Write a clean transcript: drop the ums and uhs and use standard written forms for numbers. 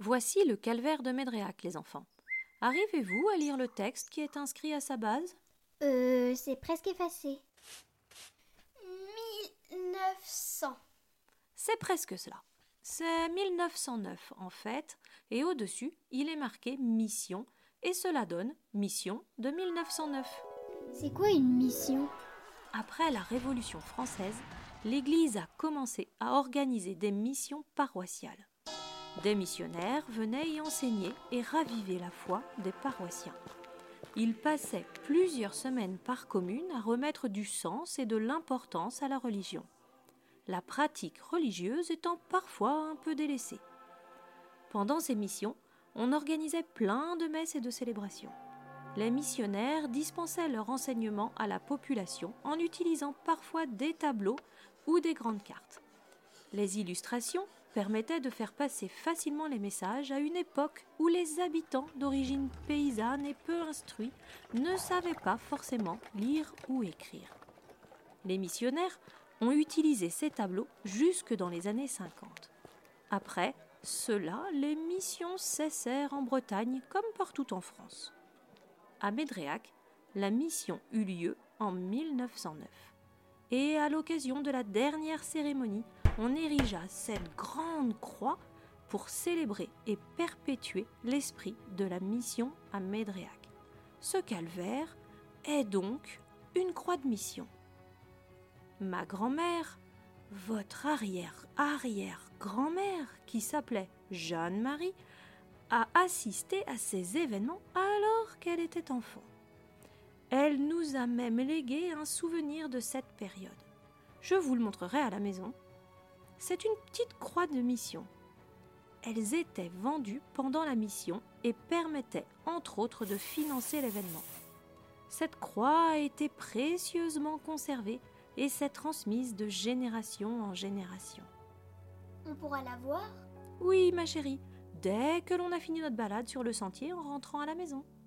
Voici le calvaire de Médréac, les enfants. Arrivez-vous à lire le texte qui est inscrit à sa base ? C'est presque effacé. 1900. C'est presque cela. C'est 1909 en fait, et au-dessus, il est marqué Mission, et cela donne Mission de 1909. C'est quoi une mission ? Après la Révolution française, l'Église a commencé à organiser des missions paroissiales. Des missionnaires venaient y enseigner et raviver la foi des paroissiens. Ils passaient plusieurs semaines par commune à remettre du sens et de l'importance à la religion, la pratique religieuse étant parfois un peu délaissée. Pendant ces missions, on organisait plein de messes et de célébrations. Les missionnaires dispensaient leur enseignement à la population en utilisant parfois des tableaux ou des grandes cartes. Les illustrations permettaient de faire passer facilement les messages à une époque où les habitants d'origine paysanne et peu instruits ne savaient pas forcément lire ou écrire. Les missionnaires ont utilisé ces tableaux jusque dans les années 50. Après cela, les missions cessèrent en Bretagne comme partout en France. À Médréac, la mission eut lieu en 1909. Et à l'occasion de la dernière cérémonie, on érigea cette grande croix pour célébrer et perpétuer l'esprit de la mission à Médréac. Ce calvaire est donc une croix de mission. Ma grand-mère, votre arrière-arrière-grand-mère, qui s'appelait Jeanne-Marie, a assisté à ces événements alors qu'elle était enfant. Elle nous a même légué un souvenir de cette période. Je vous le montrerai à la maison. C'est une petite croix de mission. Elles étaient vendues pendant la mission et permettaient entre autres de financer l'événement. Cette croix a été précieusement conservée et s'est transmise de génération en génération. On pourra la voir ? Oui, ma chérie, dès que l'on a fini notre balade sur le sentier en rentrant à la maison.